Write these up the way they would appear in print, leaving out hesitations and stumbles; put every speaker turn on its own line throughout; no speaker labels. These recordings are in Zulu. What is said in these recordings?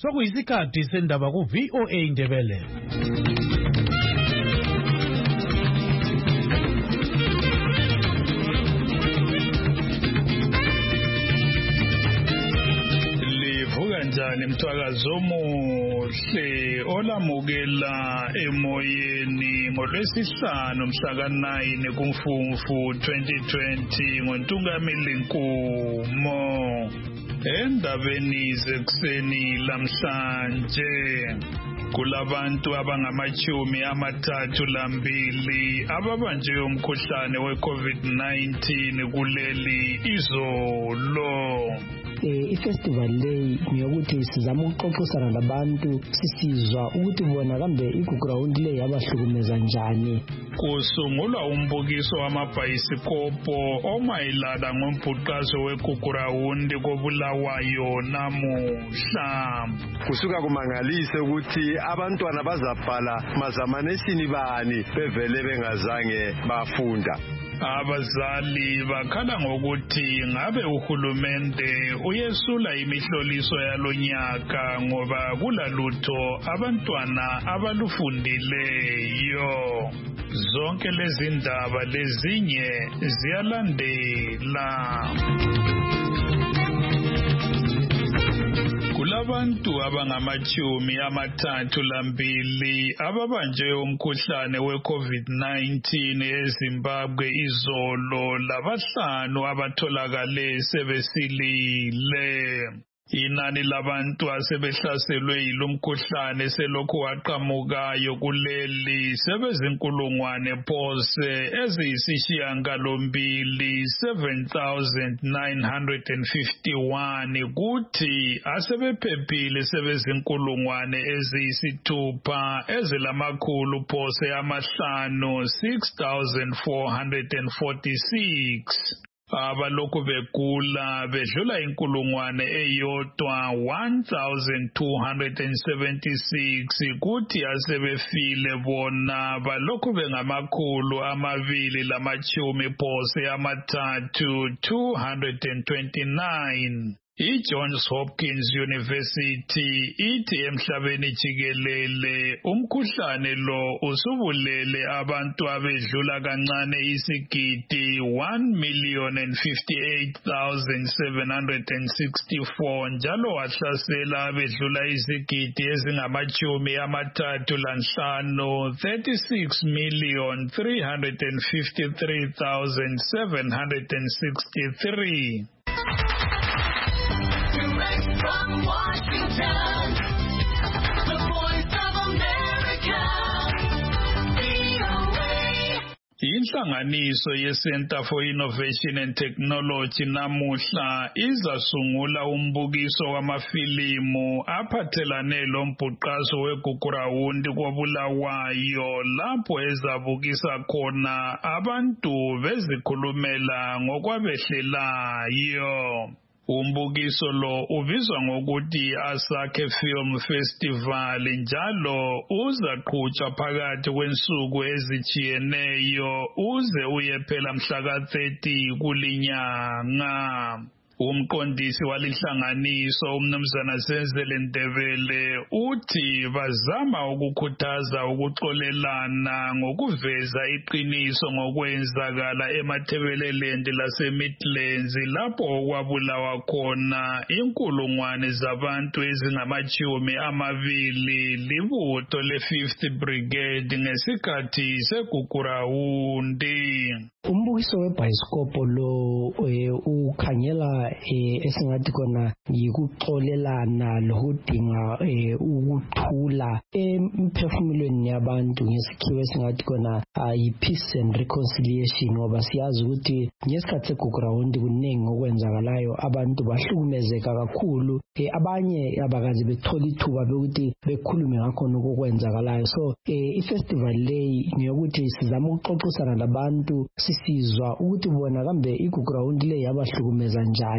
Sokuyisikhathi sendaba ku VOA Indebele. Livuka njani mthwakazo omuhle olamukela emoyeni ngoLwesihlanu mhla ka-9 kuMfumfu 2020 ngoNtungamili Nkumo. Endabeni zekuseni lamhlanje kulabantu abangama-32 ababanjwe umkhuhlane we-COVID-19 kuleli izolo.
I-festival leyi ngiyokuthi sizama ukuxoxisana labantu sisizwa ukuthi bona kambe igugrawundi leyi yabahlukumeza njani.
Kusungulwa umbukiso wamabhayisikobho omayelana ngombhuqazo wegugrawundi koBulawayo namuhla.
Kusuka kumangalise ukuthi abantwana bazabhala mazamaneshini bani bevele bengazange bafunda.
Abazali bakhala ngokuthi ngabe uhulumende uyesula imihloliso yalonyaka ngoba kulalutho abantwana abalufundileyo. Zonke lezi ndaba lezinye ziyalandela. Kulabantu abangama-32 ababanjwe umkhuhlane we-COVID-19 eZimbabwe izolo labahlanu abatholakale sebesilile. Inani labantu asebehlaselwe yilomkhuhlane selokhu waqhamukayo kuleli sebezinkulungwane phose eziyisishiyagalombili 7,951 kuthi asebephephile sebezinkulungwane eziyisithupha ezilamakhulu phose amahlanu 6,446. Abalokhu begula bedlula inkulungwane eyodwa 1,276 kuthi asebefile bona balokhu bengamakhulu 230 229. I-Johns Hopkins University ithi emhlabeni jikelele umkhuhlane lo usubulele abantu abedlula kancane isigidi 1,058,764 njalo wahlasela abedlula izigidi ezingama-35 36,353,763.
From Washington, the Voice of America, VOA.
Inhlanganiso ye-Center for Innovation and Technology namuhla izasungula umbukiso wamafilimu aphathelane lombhuqazo wegugrawundi koBulawayo lapho ezabukisa khona abantu bezikhulumela ngokwabehlelayo. Umbukiso lo ubizwa ngokuthi Asake Film Festival njalo uzaqhutshwa phakathi kwensuku ezijiyeneyo uze uyephela mhla ka-30 kulinyanga. Umqondisi walihlanganiso umnumzana Zenzele Ndebele uthi bazama ukukhuthaza ukuxolelana ngokuveza iqiniso ngokwenzakala eMathebeleland laseMidlands lapho okwabulawa khona inkulungwane zabantu ezingama-20 libutho le-5th Brigade ngesikhathi segugrawundi.
Umbukiso webhayisikobho lo ukhangela esingathi kona yikuxolelana lokudinga ukuthula emphefumulweni yabantu ngesikhiwo esingathi kona yi-peace and reconciliation ngoba siyazi ukuthi ngesikhathi segugrawundi kuningi okwenzakalayo abantu bahlukumezeka kakhulu abanye abakazi bethola ithuba bekuthi bekhulume ngakho nokwenzakalayo. So i-festival leyi ngiyokuthi sizama ukuxoxisana labantu sisizwa ukuthi bona kambe igugrawundi leyi yabahlukumeza njani.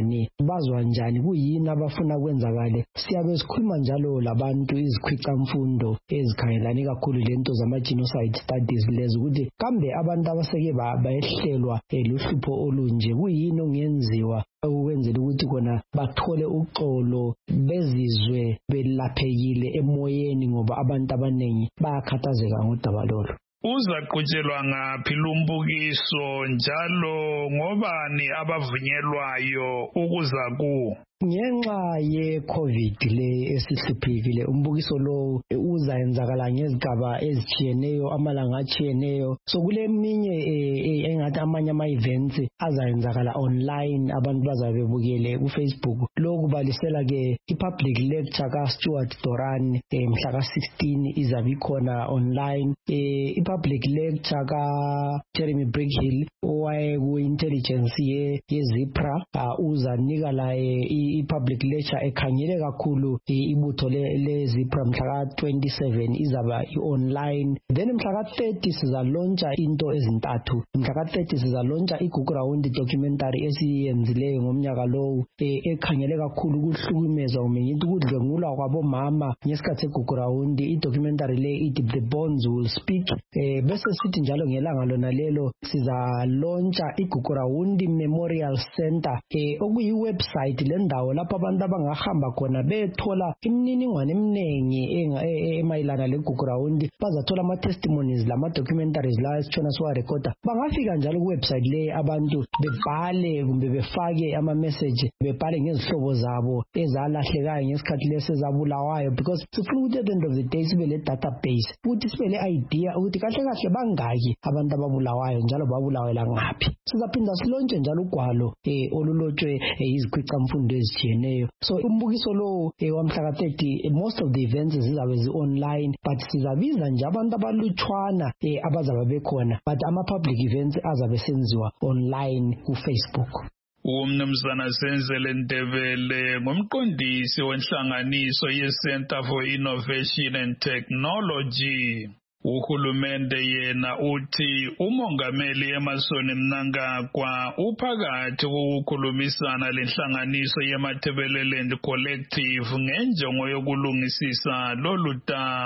njani, bazwa njani, kuyini abafuna kwenzakale. Siyabe sikhuluma njalo labantu izikhwicamfundo ezikhangelane kakhulu lento zama-genocide studies lezi ukuthi kambe abantu abaseke bayehlelwa luhlupho olunje kuyini okungenziwa ukwenzela ukuthi kona bathole uxolo bezizwe belaphekile emoyeni ngoba abantu abaningi bayakhathazeka ngodaba lolu.
Uzaqhutshelwa ngaphi lumbukiso njalo ngobani abavunyelwayo ukuza kuwo?
Ngenxa ye-COVID le esihluphekile umbukiso lo uzayenzakala ngezigaba ezitshiyeneyo amalanga atshiyeneyo. So kule minye engathi amanye ama-events azayenzakala online abantu bazabe bebukele ku-Facebook. Lo kubalisela ke i-public lecture ka-Stuart Doran mhla ka-16 izabe ikhona online. I-public lecture ka-Jeremy Brickhill owaye ku-intelligence ye-ZIPRA uzanika la i-public lecture ekhangele kakhulu ibutho le-ZIPRA mhla ka-27 izaba i-online. Then mhla ka-30 sizalontsha into ezintathu. Mhla ka-30 sizalontsha i-Gugu Round documentary esiyenzileyo ngomnyaka lowu ekhangele kakhulu ukuhlukumezwa ngithi ukudlwengulwa kwabomama ngesikhathi se-Gugu Round. I-documentary le ithi The Bonds Will Speak. Bese sithi njalo ngelanga lona lelo sizalontsha i-Gugu Round Memorial Center okuyi-website lendawo lapho abantu abangahamba khona bethola imininingwane eminingi emayelana le-Gugu Round. Bazathola ama-testimonies lama-documentaries la esitshona siwarekhoda. Bangafika njalo ku-website le abantu bebhale kumbe befake ama-message bebhale ngezihlobo zabo ezalahlekayo ngesikhathi lesi ezabulawayo because sifuna ukuthi at the end of the day sibe le-database ukuthi sibe le-idea ukuthi kahle kahle bangaki abantu ababulawayo njalo babulawela ngaphi. Sizaphinda silontshe njalo ugwalo olulotshwe izikhwicamfundo ezitshiyeneyo. So umbukiso lo wamhla ka-30 most of the events zizabe zi-online but sizabiza nje abantu abalutshwana abazabe bekhona but ama-public events azabe senziwa online ku-Facebook.
Umnumzana Senzele Ndebele ngumqondisi wenhlanganiso ye-Center for Innovation and Technology. Uhulumende yena uthi umongameli Emmerson Mnangagwa uphakathi kokukhulumisana lenhlanganiso yeMathebeleland Collective ngenjongo yokulungisisa lolu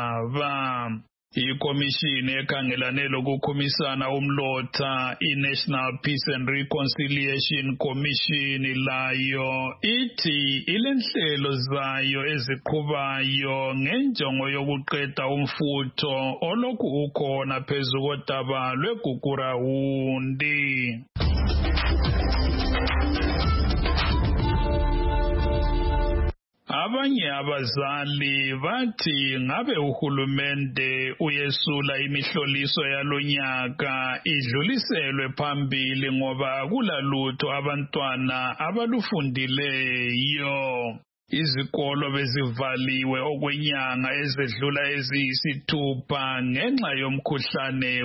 daba. Ikomishini ekhangelane lokukhumisana umlotha i-National Peace and Reconciliation Commission layo ithi ilenhlelo zayo eziqhubayo ngenjongo yokuqeda umfutho olokhu ukhona phezu kodaba lweGugu Round. Abanye abazali bathi ngabe uhulumende uyesula imihloliso yalonyaka idluliselwe phambili ngoba akulalutho abantwana abalufundileyo. Izikolo bezivaliwe okwenyanga ezedlula eziyisithupha ngenxa yomkhuhlane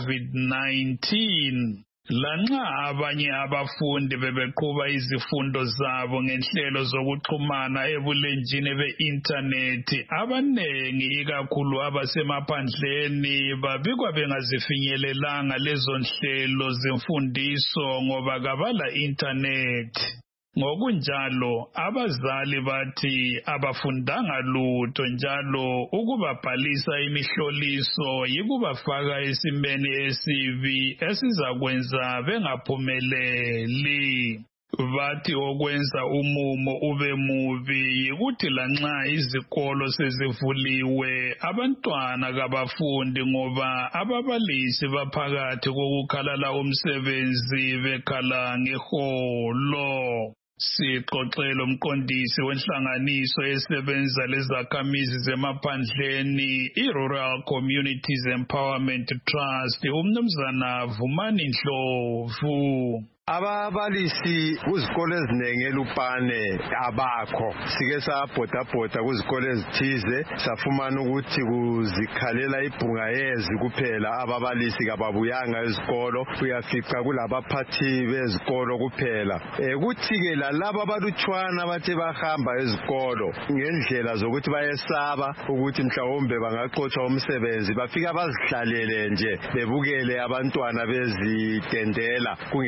we-COVID-19. Lanxa abanye abafundi bebeqhuba izifundo zabo ngenhlelo zokuxhumana ebulenjini be-internet, abanengi ikakhulu abasemaphandleni babikwa bengazifinyelelanga lezo nhlelo zemfundiso ngoba kabala internet. Ngokunjalo abazali bathi abafundanga lutho njalo ukubabhalisa imihloliso yikubafaka esimeni esibi esizakwenza bengaphumeleli. Bathi okwenza umumo ube mubi yikuthi lanxa izikolo sezivuliwe abantwana kabafundi ngoba ababalisi baphakathi kokukhalala umsebenzi bekhala ngeholo. Sixoxela umqondisi wenhlanganiso esebenza lezakhamizi zemaphandleni i-Rural Communities Empowerment Trust umnumzana Vumani Ndlovu.
Ababalisi kuzikole eziningi eLupane abakho. Sike sabhodabhoda kuzikole ezithize safumana ukuthi kuzikhalela ibhunga yezi kuphela ababalisi kababuyanga ezikolo, uyafica kulabaphathi bezikolo kuphela. Kuthi ke lalabo abalutshwana bathe bahamba ezikolo ngendlela zokuthi bayesaba ukuthi mhlawumbe bangaqotshwa umsebenzi, bafika bazihlalele nje bebukele abantwana bezitendela kungelanto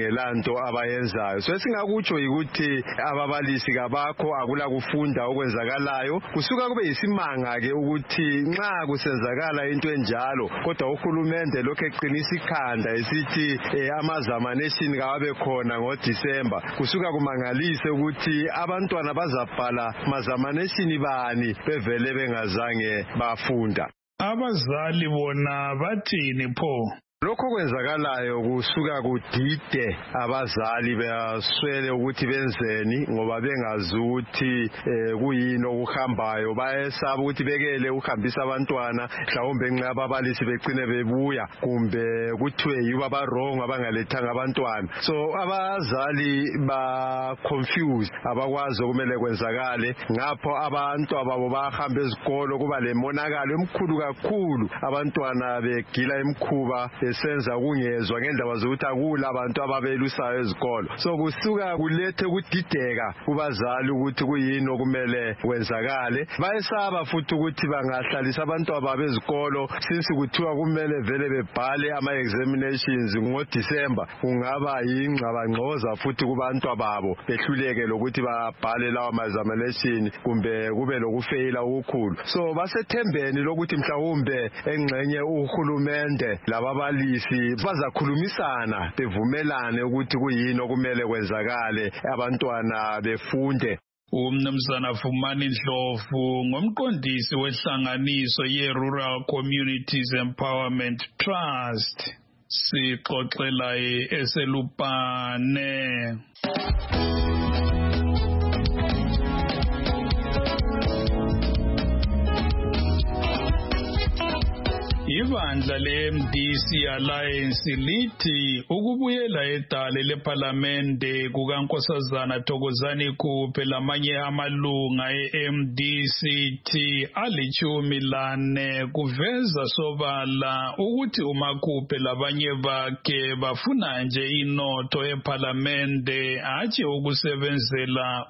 into abayenzayo. So esingakutsho ukuthi ababalisi kabakho akula kufunda okwenzakalayo, kusuka kube yisimanga ke ukuthi nxa kusenzakala into enjalo kodwa uhulumende lokho eqinisa ikhanda esithi amazamanations kawabe khona ngoDisemba, kusuka kumangalise ukuthi abantwana bazabhala mazamanation bani bevele bengazange bafunda.
Abazali bona bathini pho?
Lokho kwenzakalayo kusuka kudide abazali baswele ukuthi benzeni ngoba bengazi ukuthi kuyini okuhambayo, bayesaba ukuthi bekele ukuhambisa abantwana mhlawumbe nxa ababalisi begcine bebuya kumbe kuthiwe yibo abarongo abangalethanga abantwana. So abazali ba confused, abakwazi okumele kwenzakale, ngapho abantu ababo bahamba ezikolo kuba lemonakalo emkhulu kakhulu, abantwana begila emkhuba senza kungezwa ngendaba zokuthi akula abantu ababelusayo ezikolo. So kusuka kulethe ukudideka kubazali ukuthi kuyini okumele kwenzakale. Bayesaba futhi ukuthi bangahlalisa abantu ababo ezikolo since kuthiwa kumele vele bebhale ama-examinations ngoDisemba, kungaba yingxabangxoza futhi kubantu ababo behluleke lokuthi babhale lawa ma-examination kumbe kube lokufeyila okukhulu. So basethembeni lokuthi mhlawumbe engxenye uhulumende lababalisi bazakhulumisana bevumelane ukuthi kuyini okumele kwenzakale abantwana befunde.
Umnumzana Fumani Ndlovu ngomqondisi wehlanganiso ye-Rural Communities Empowerment Trust, sixoxela eselupane. Ibandla le-MDC Alliance lithi ukubuyela edale lePhalamende kukaNkosazana Thokozani Khuphe lamanye amalunga e-MDCT ali-14 kuveza sobala ukuthi uMakhuphe labanye bakhe bafuna nje inotho ePhalamende hatshi ukusebenzela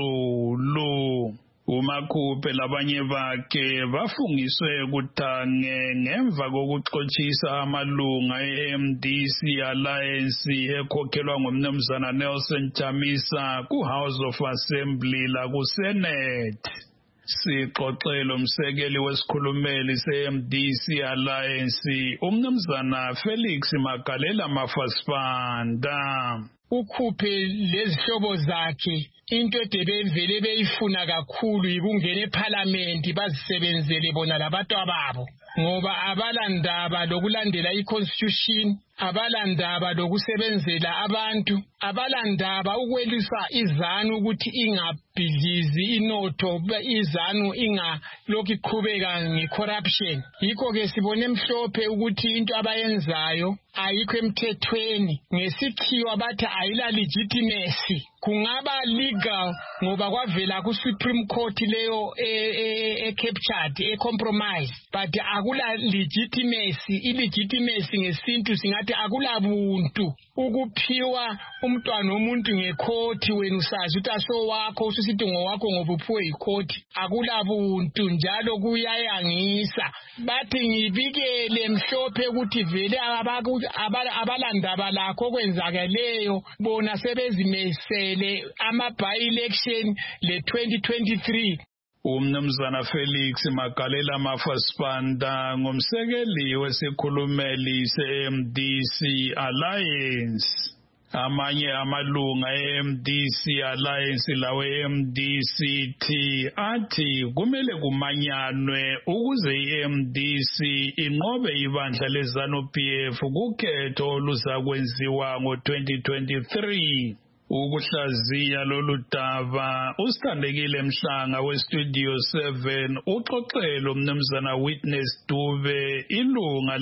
uZulu. uMakhuphe labanye bakhe bafungiswe kuthange ngemva kokuxoxisa amalunga e-MDC Alliance ekhokhelwa ngumnumzana Nelson Chamisa ku-House of Assembly la ku-Senate. Sixoxela umsekeli wesikhulumeli se-MDC Alliance umnumzana Felix Magalela Mafasipanda.
Ukhuphe lezihlobo zakhe into edebevele beyifuna kakhulu yikungena eParliament bazisebenzele bona labantu ababo, ngoba abalandaba lokulandela iConstitution, abalandaba lokusebenzela abantu, abalandaba ukwelisa izanu ukuthi ingabhidlizi inotho, izanu ingalokhu iqhubeka ngecorruption. Yikho ke sibone emhlophe ukuthi into abayenzayo ayikho emthethweni, ngesikhiwa bathi ayila legitimacy. Kungaba legal ngoba kwavela ku-Supreme Court leyo captured, compromise, but akula legitimacy. Illegitimacy ngesintu singathi akula buntu. Ukuphiwa umntwana womuntu ngekhoti wena usazi ukuthi aso wakho ususithi ngowakho ngoba uphiwe ikhoti, akula buntu njalo kuyayangisa. Bathi ngibikele mhlophe ukuthi vele abalandaba lakho kwenzakeleyo bona sebezimesele ama-by-election le-2023.
Umnumzana Felix Magalela Mafasipanda ngumsekeli wesikhulumeli se-MDC Alliance. Amanye amalunga e-MDC Alliance lawe MDCT athi kumele kumanyanwe ukuze i-MDC inqobe ibandla leZANU-PF kukhetho oluzakwenziwa ngo-2023. Ukuhlaziya lolu daba usithandekile Mhlanga weStudio 7 uxoxela umnumzana Witness Dube, ilunga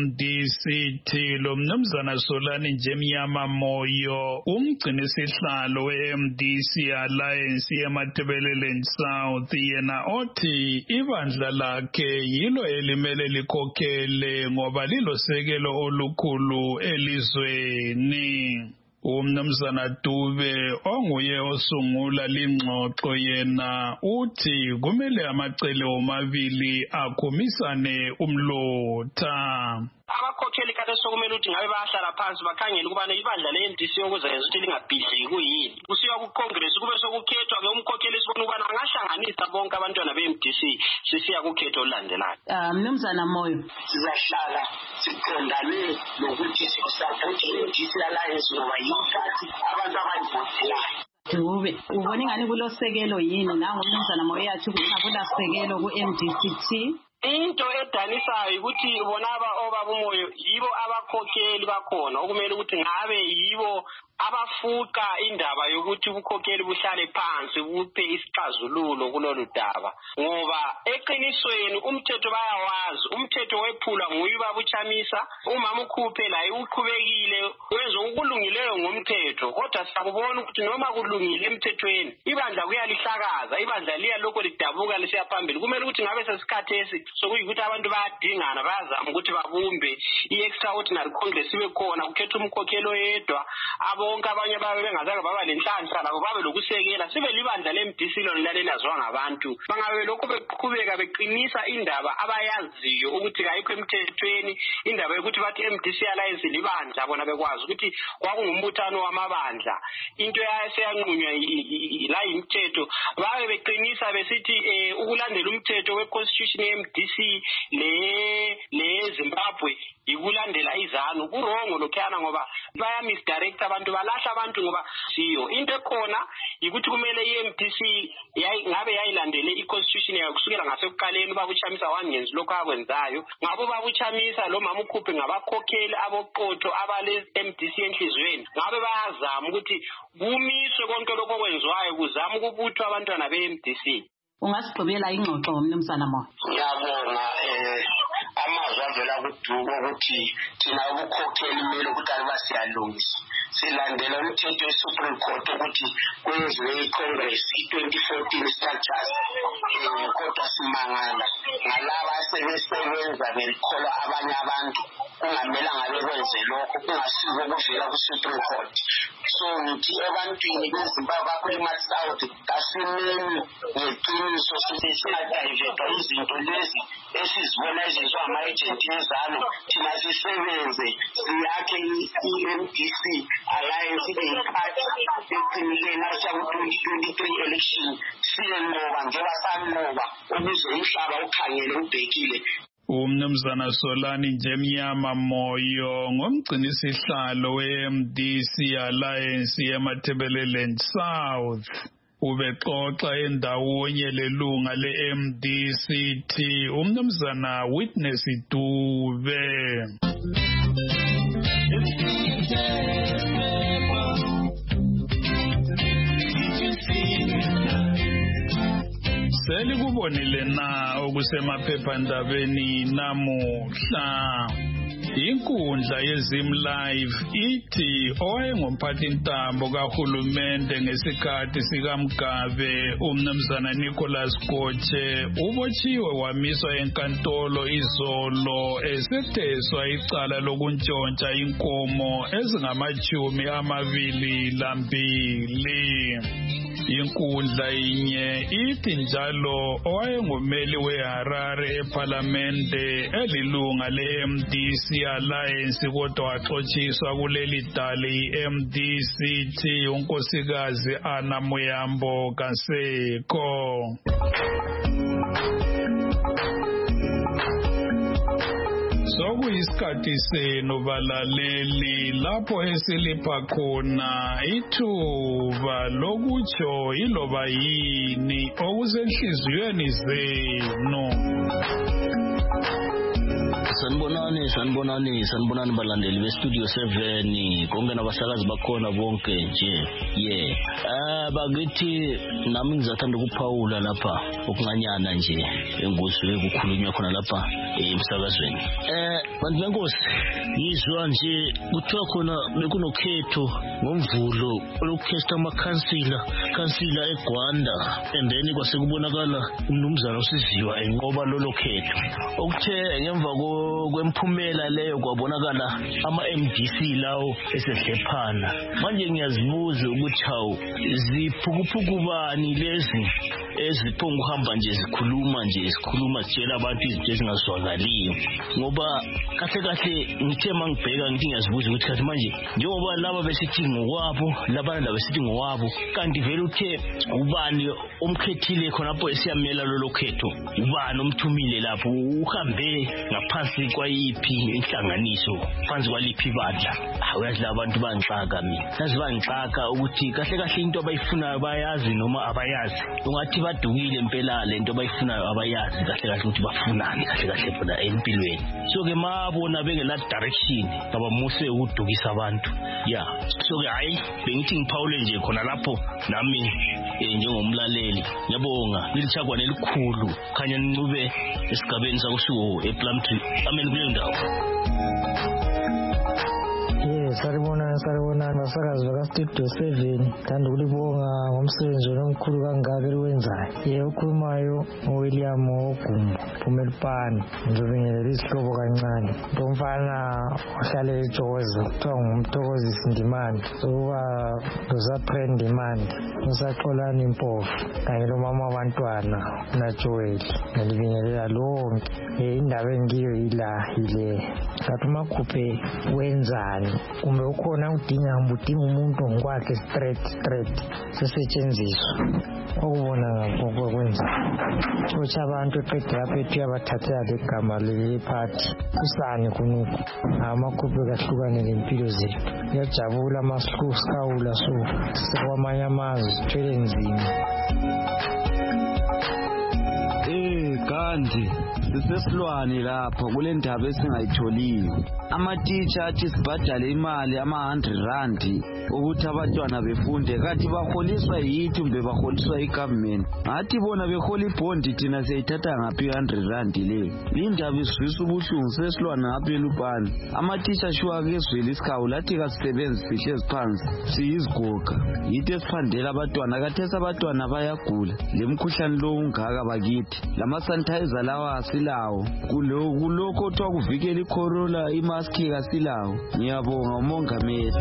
le-MDCT lomnumzana Solani Njemnyama Moyo, umgcini sihlalo we-MDC Alliance eMatabeleland South, yena othi ibandla lakhe yilo elimele likhokhele ngoba lilosekelo olukhulu elizweni. Umnumzana Dube onguye osungula lingxoxo yena uthi kumele amacele omabili akhumisane umlotha.
Abakhokheli kade sokumele ukuthi ngabe bahlala phansi bakhangele ukubana ibandla le-MDC okuzenza ukuthi lingabhidli kuyini. Kusiya ku-Congress kube sokukhethwa ke umkhokheli sibona ukubana angahlanganisa bonke abantwana be-MDC sisiya kukhetho olulandelayo.
Mnumzana Moyo,
sizahlala siqondane nokuthi sisapothi i-MDC Alliance ngoba yikhathi abantu abayivotelayo.
Dube, ubona ingani kulosekelo yini nangumnumzana Moyo yathi kulasekelo ku-MDCT?
Into edanisayo ukuthi bona obaba umoyo yibo abakhokheli bakhona okumele ukuthi ngabe yibo abafuqa indaba yokuthi ubukhokheli buhlale phansi buphe isixazululo kulolu daba ngoba eqinisweni umthetho bayawazi umthetho wephula nguye babuchamisa umama ukhuphe la uqhubekile wenza ukulungileyo ngomthetho kodwa sakubona ukuthi noma kulungile emthethweni ibandla kuyalihlakaza ibandla liya lokho lidabuka lisiya phambili kumele ukuthi ngabe sesikhathi esi sokuyikuthi abantu bayadingana bayazama ukuthi babumbe i-extraordinary congress ibe khona ukhetha umkhokheli oyedwa bonke abanye babe bengazange baba lenhlanhla labo babe lokusekela sibe libandla le-MDC lona lelaziwa ngabantu bangabe lokho beqhubeka beqinisa indaba abayaziyo ukuthi kayikho emthethweni indaba yokuthi bathi MDC Alliance libandla bona bekwazi ukuthi kwakungumbuthano wamabandla into yaseyanqunywa la imithetho babe beqinisa besithi ukulandela umthetho we-constitution ye-MDC le Zimbabwe ikulandela izanu kurongo lokhana ngoba baya misdirect abantu balahla abantu ngoba siyo into ekhona ukuthi kumele i-MDC ngabe yayilandele i-constitution yayo kusukela ngasekuqaleni babuchamisa wangenzi lokho akwenzayo ngabo babuchamisa lo mama ukhuphe ngabakhokheli aboqotho abale MDC enhlizweni ngabe bayazama ukuthi kumiswe konke lokho kwenziwayo kuzama ukubuthwa abantwana be-MDC.
Ungasigqibela ingxoxo ngomnumzana Moyo.
Ngiyabonga amazwi avela kuDuku ukuthi thina ubukhokheli kumele ukuthi alibasiyalungisa silandela umthetho we-Supreme Court ukuthi kwenziwe i-Congress i-2014 structures kodwa simangala ngalaba asebesebenza belikholwa abanye abantu kungamelanga bekwenze lokho kungasiko kuvela ku-Supreme Court so ngithi ebantwini beZimbabwe bakuli-South kasimeni ngeqiniso singadayivethwa izinto lezi esizibona ezenziwa ama-agent ezalo thina sisebenze siyakhe i-MDC Alliance iyikhathi eqinile nasha ku-2023 election siyenqoba njengoba sanqoba ukuze umhlaba ukhangele ubhekile.
Umnumzana Solani Njemnyama Moyo ngomgcinisihlalo we-MDC Alliance yeMatabeleland South ubexoxa endawonye lelunga le-MDCT umnumzana Witness Dube. Selikubonile na okusemaphephandabeni namuhla. Inkundla yeZim Live ithi owayengumphathintambo kahulumende ngesikhathi sikaMgabe umnumzana Nicholas Goche ubotshiwe wamiswa enkantolo izolo esetheswa icala lokuntshontsha inkomo ezingama-22. Inkundla inye ithi njalo owayengumeli weHarare eParlamente elilunga le-MDC Alliance kodwa waxotshiswa kuleli dali i-MDCT unkosikazi Anna Muyambo Kaseko. Sokuyisikhathi senu balaleli lapho esilipha khona ithuba lokutsho iloba yini okusenhliziyweni zenu. Sanibonani balandeli bestudio 7 konke nabasakazi bakhona bonke nje bakithi nami ngizathanda ukuphawula lapha okunganyana nje engozwe ukukhulunywa khona lapha emsakazweni. Bantu benkosi ngizwa nje kuthiwa khona bekunokhetho ngomvulo lokukhesta amakhansila eGwanda and then kwasekubonakala umnumzana uSiziwa enqoba lolo khetho okuthe ngemva
kwemphumela leyo kwabonakala ama-MDC lawo esedlephana. Manje ngiyazibuza ukuthi hawu ziphukuphuku bani lezi eziphonga ukuhamba nje zikhuluma sitshela abantu izinto ezingazwakaliyo. Ngoba kahle ngithe mangibheka ngithi ngiyazibuza ukuthi kathi manje njengoba laba besithi ngokwabo labana laba besithi ngowabo, kanti vele uthe ubani omkhethile khonapho esiyamela lolo khetho, ubani omthumile lapho, uhambe ngaphansi kwayiphi inhlanganiso, phansi kwaliphi ibandla. Uyazi labantu bangixaka mina, yazi bangixaka ukuthi kahle into abayifunayo bayazi noma abayazi. Ungathi badukile impela lento abayifunayo abayazi kahle ukuthi bafunani kahle bona empilweni. So ke mabona bengela direction babamuse ukudukisa abantu. Yeah, so ke hayi bengithi ngiphawule nje khona lapho nami njengomlaleli. Ngiyabonga lilithagwane elikhulu khanya nicube esigabeni sakusuho ePlumtree. Amen kuleyo ndawo.
Saribona abasakazi bakaStudio 7 thanda ukulibonga ngomsebenzi omkhulu kangaka eliwenzayo. Ukhulumayo uWilliam Ogumbo Phumelipani, ngizobingelela isihlobo kancane. Umfana ohlale eJozi kuthiwa ngumthokozisi Sindimani, sokuba lozaPre Ndimandi, uSaxolani Mpofu kanye nomama wabantwana uNajoel. Ngilibingelela lonke. Indaba engiyo yile kathi uMakhuphe wenzani, kumbe ukhona udinga umuntu ngokwakhe straight sesetshenziswa okubona ngakho kwenza ukuthi abantu eqeda lapho ethi yabathathela legama lephathi usani kunuku. Amakhuphe kahlukane lempilo zethu. Ngiyajabula amasikawula so sekwamanye amazwe sithwele nzima.
Kanti sisesilwane lapho kule ndaba esingayitholiyo. Ama-teacher athi sibhadale imali ama-R100 ukuthi abantwana befunde, kanti baholiswa yithi kumbe baholiswa i-government. Ngathi bona behola ibhondi thina siyayithatha ngaphi i-R100 leyo. Lindaba isizwisa ubuhlungu sesilwane ngaphi elupani. Ama-teacher shuwa kezwela isikhawu lathi kasisebenzi sihlezi phansi siyizigoga. Yithi esiphandela abantwana, kathesi abantwana bayagula lemkhuhlane lo ungaka bakithi. Lama-sanitizer lawa asilawo, kulokho othiwa kuvikela icorona imaski kasilawo. Ngiyabonga umongameli.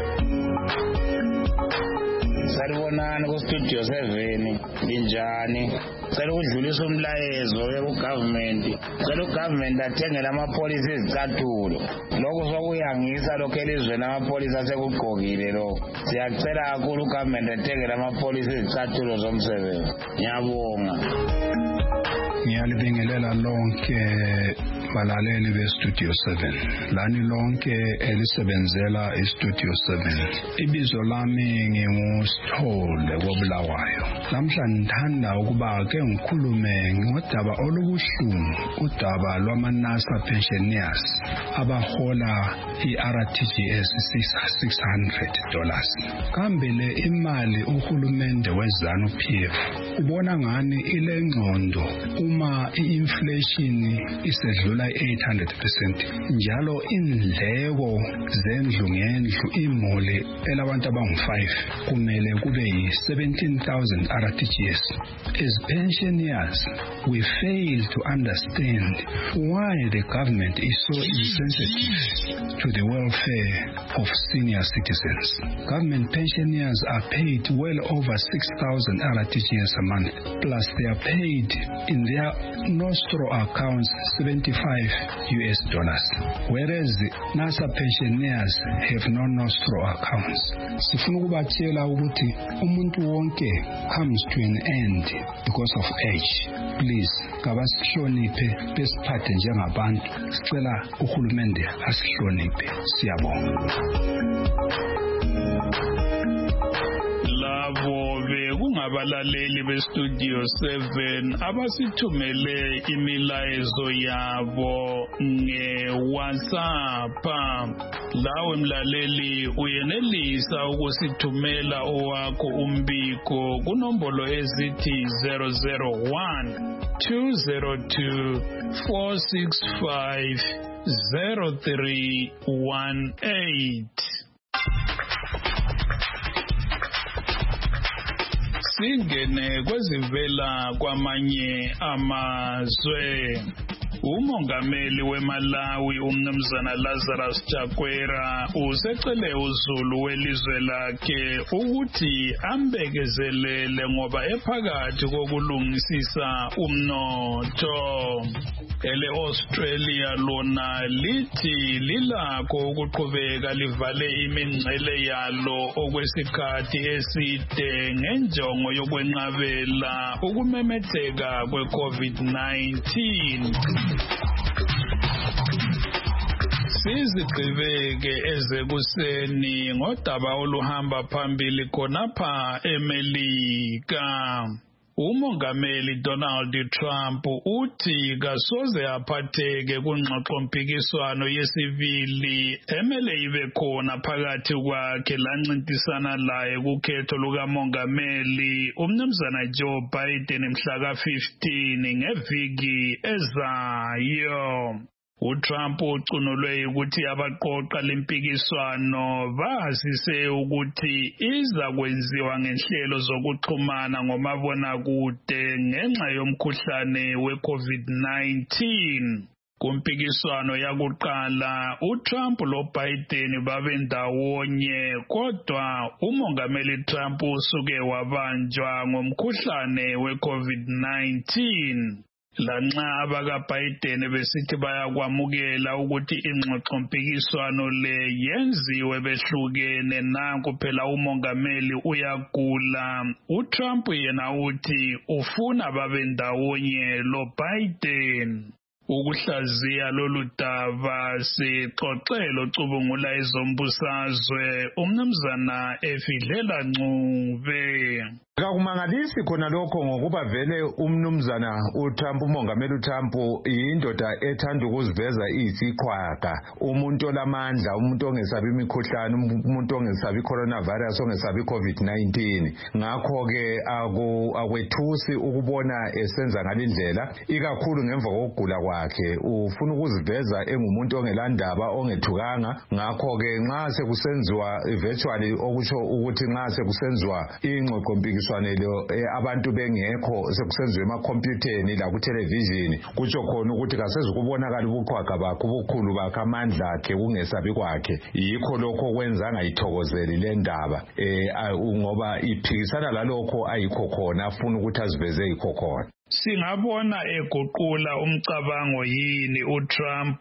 Salibonani kuStudio 7 linjani? Cela ukudlulisa umlayezo wegovernment. Cela ugovernment athengele amapolisi izicathulo. Lokho sokuyangisa lokho elizweni amapolisi asekugqokile lokho. Siyacela kakhulu ugovernment athengele amapolisi izicathulo zomsebenzi. Ngiyabonga.
Ngiyalibingelela lonke balaleli beStudio 7 lani lonke elisebenzela iStudio 7. Ibizo lami nginguSithole koBulawayo. Namhlanje ngithanda ukuba ke ngikhulume ngodaba olubuhlungu, udaba lwama-NASA pensioners abahola i-RTGS $600. Kambe le imali uhulumende weZANU-PF ubona ngani ile ngcondo uma i-inflation isedlula i-800%, njalo indleko zendlu ngendlu imuli elabantu abangu-5 kumele kube yi-17,000 RTGS. As pensioners, we fail to understand why the government is so insensitive to the welfare of senior citizens. Government pensioners are paid well over 6,000 RTGS a month, plus they are paid in their nostro accounts $75, whereas NASA pensioners have no nostro accounts. Sifuna ukubatshela ukuthi umuntu wonke comes to an end because of age. Please, kabasihloniphe besiphathe njengabantu. Sicela uhulumende asihloniphe. Siyabonga.
Labo bekungabalaleli beStudio 7 abasithumele imilayezo yabo ngeWhatsApp. Lawe mlaleli uyenelisa ukusithumela owakho umbiko kunombolo ezithi 001 202 465 0318. Singene kwezivela kwamanye amazwe. Umongameli weMalawi umnumzana Lazarus Chakwera usecele uZulu welizwe lakhe ukuthi ambekezelele ngoba ephakathi kokulungisisa umnotho. Australia lona lithi lilakho ukuqhubeka livale imingcele yalo okwesikhathi eside ngenjongo yokwenqabela ukumemetheka kwe-COVID-19. Sizigqibeke ezekuseni ngodaba oluhamba phambili khonapha eMelika. Umongameli Donald Trump uthi kasoze aphatheke kungxoxompikiswano yesibili emele ibe khona phakathi kwakhe lancintisana laye kukhetho lukamongameli umnumzana Joe Biden mhla ka-15 ngeviki ezayo. uTrump ucunulwe ukuthi abaqoqa lempikiswano bazise ukuthi iza kwenziwa ngenhlelo zokuxhumana ngomabonakude ngenxa yomkhuhlane we-COVID-19. Kumpikiswano yakuqala uTrump loBiden babendawonye kodwa umongameli Trump usuke wabanjwa ngomkhuhlane we-COVID-19. Lanxa abakaBiden besithi bayakwamukela ukuthi ingxoxompikiswano le yenziwe behlukene nanku phela umongameli uyagula, uTrump yena uthi ufuna babendawonye loBiden. Ukuhlaziya lolu daba sixoxele ocubungula ezombusazwe umnumzana Efidlela Ncube.
Kakumangalisi khona lokho ngokuba vele umnumzana uTrump umongameli uTrump indoda ethanda ukuziveza iziqhwaga, umuntu olamandla, umuntu ongesabi imikhuhlane, umuntu ongesabi coronavirus, ongesabi COVID-19. Ngakho ke akwethusi ukubona esenza ngalindlela ikakhulu ngemva kokugula kwakhe. Ufuna ukuziveza engumuntu ongelandaba, ongethukanga. Ngakho ke nxa sekusenziwa virtually okusho ukuthi nxa sekusenziwa ingxoxompikiswano abantu bengekho sekusenziwe emakhompyutheni la ku-television kutsho khona ukuthi kasezukubonakala ubuqhwaga bakhe, ubukhulu bakhe, amandla akhe, kungesabi kwakhe. Yikho lokho kwenza angayithokozeli le ndaba ngoba iphikisana lalokho ayikho khona, afuna ukuthi aziveze yikho khona.
Singabona eguqula umcabango yini uTrump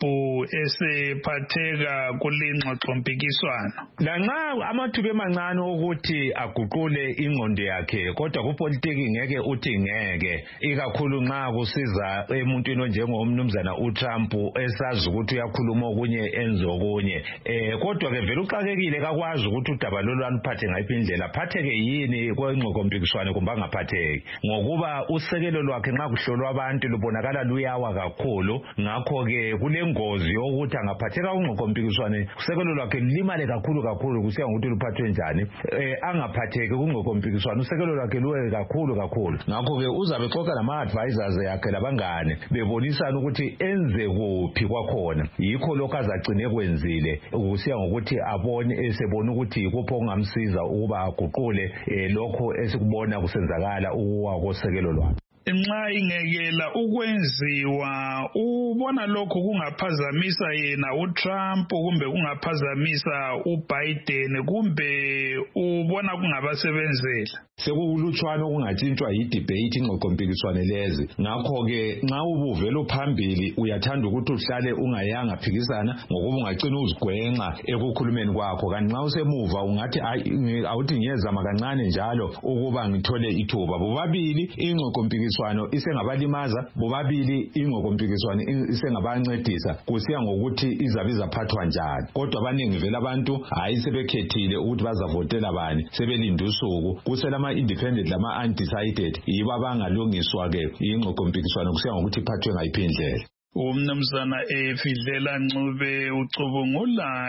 esephatheka kulingxoxompikiswano?
Lanxa amathuba emancane ukuthi aguqule ingqondo yakhe, kodwa kupolitiki ngeke uthi ngeke, ikakhulu nxa kusiza emuntwini onjengomnumzana uTrump esazi ukuthi uyakhuluma okunye enze okunye. Kodwa ke vele uxakekile kakwazi ukuthi udaba lolu aluphathe ngayiphi indlela, phatheke yini kwengxoxompikiswano kumbe angaphatheki, ngokuba usekelo lwakhe nxa kuhlolwa abantu lubonakala luyawa kakhulu. Ngakho ke kulengozi yokuthi angaphatheka kungxoxompikiswano usekelo lwakhe limale kakhulu kusiya ngokuthi luphathwe njani. Angaphatheki kungxoxompikiswano usekelo lwakhe luwe kakhulu. Ngakho ke uzabe xoxa nama-advisors yakhe labangane bebonisana ukuthi enze kuphi kwakhona. Yikho lokho azagcine kwenzile kusiya ngokuthi esebona ukuthi yikupho okungamsiza ukuba aguqule lokho esikubona kusenzakala ukuwa kosekelo lwakhe.
Nxa ingekela ukwenziwa ubona lokho kungaphazamisa yena uTrump kumbe kungaphazamisa uBiden kumbe ubona kungabasebenzela?
Sekulutshwana okungatshintshwa yidebate ingxoxompikiswano lezi. Ngakho ke nxa ubuvela uphambili uyathanda ukuthi uhlale ungayanga phikisana ngokuba ungacina uzigwenqa ekukhulumeni kwakho, kanti nxa usemuva ungathi awuthi ngiyezama kancane njalo ukuba ngithole ithuba. Bobabili ingxoxompikiswano isengabalimaza, bobabili ingxoxompikiswano isengabancedisa kusiya ngokuthi izabe izaphathwa njani. Kodwa abaningi vele abantu hayi sebekhethile ukuthi bazavotela bani, sebelinda usuku. Ama-independent lama-undecided yibo abangalungiswa ke ingxoxompikiswano kusiya ngokuthi iphathwe ngayiphi indlela.
Umnumzana Efidlela Ncube ucubungula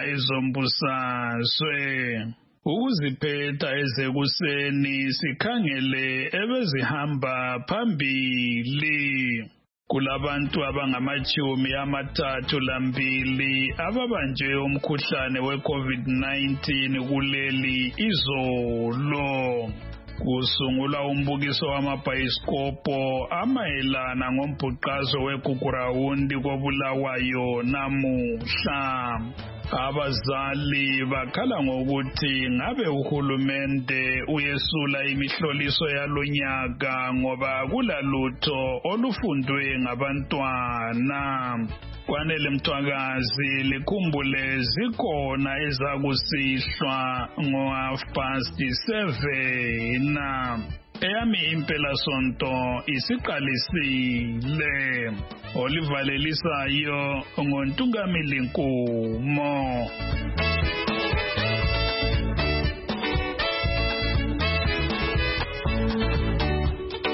ezombusazwe. Ukuziphetha ezekuseni sikhangele ebezihamba phambili. Kulabantu abangama-32 ababanjwe umkhuhlane we-COVID-19 kuleli izolo. kusungula umbukiso wamabhayiskopo amayelana ngombhuqazo weGugurawundi koBulawayo namuhla. Abazali bakhala ngokuthi ngabe uhulumende uyesula imihloliso yalonyaka ngoba kulalutho olufundwe ngabantwana. Kwanele Mthwakazi likhumbule zikhona ezakusihlwa ngo7:30. Eyami impela sonto isiqalisile. Olivalelisayo ngoNtungamili Nkumo.